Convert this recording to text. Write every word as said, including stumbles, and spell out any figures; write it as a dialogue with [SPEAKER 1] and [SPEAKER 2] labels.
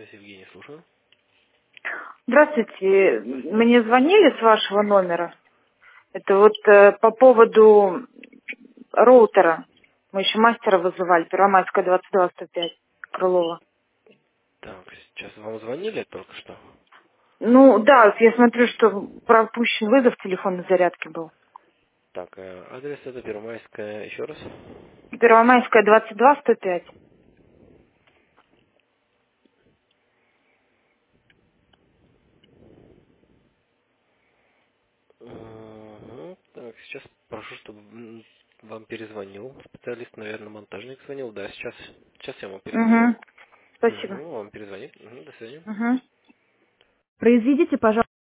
[SPEAKER 1] Связь Евгений, слушаю.
[SPEAKER 2] Здравствуйте. Мне звонили с вашего номера. Это вот э, по поводу роутера. Мы еще мастера вызывали. Первомайская, двадцать два сто пять. Крылова.
[SPEAKER 1] Так, сейчас вам звонили только что?
[SPEAKER 2] Ну, да, вот я смотрю, что пропущен вызов телефонной зарядки был.
[SPEAKER 1] Так, э, адрес это Первомайская, еще раз.
[SPEAKER 2] Первомайская, двадцать два сто пять.
[SPEAKER 1] Угу. Так, сейчас прошу, чтобы м, вам перезвонил специалист, наверное, монтажник звонил. Да, сейчас, сейчас я ему перезвоню.
[SPEAKER 2] Угу. Спасибо.
[SPEAKER 1] Угу, вам перезвонит. Угу, до свидания.
[SPEAKER 2] Угу.
[SPEAKER 3] Произведите, пожалуйста.